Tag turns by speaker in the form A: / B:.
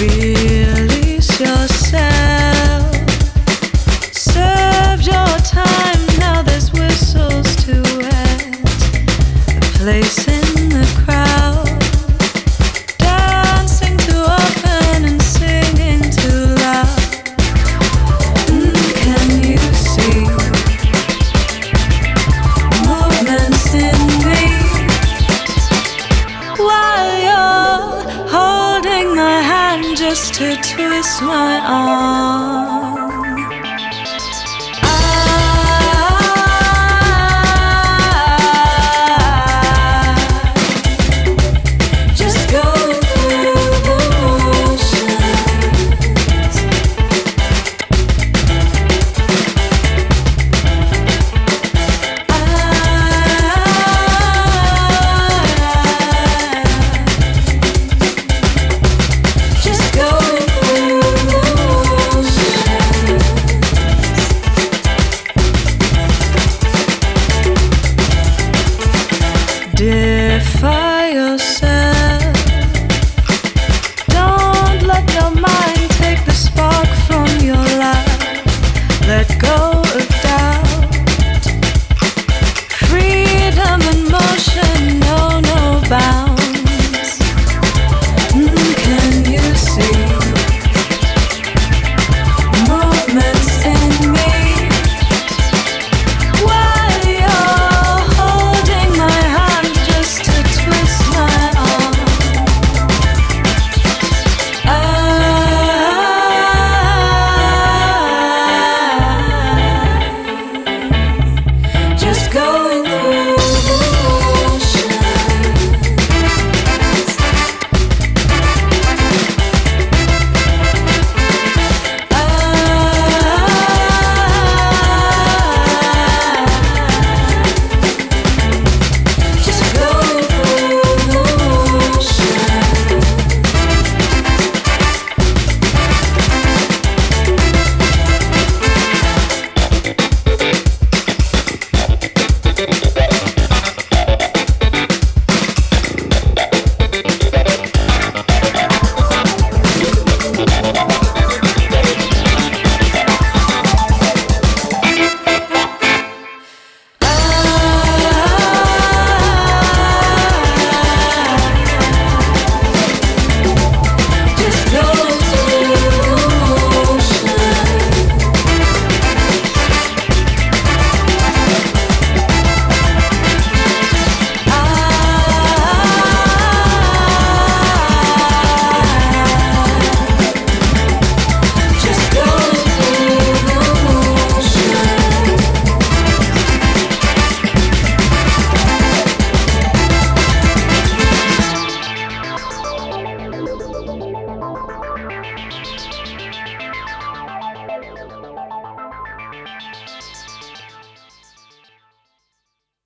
A: Release yourself. Served your time, now there's whistles to wet. A place in the crowd. Dancing too often and singing too loud. Can you see movements in me? While you're holding my hand just to twist my arm.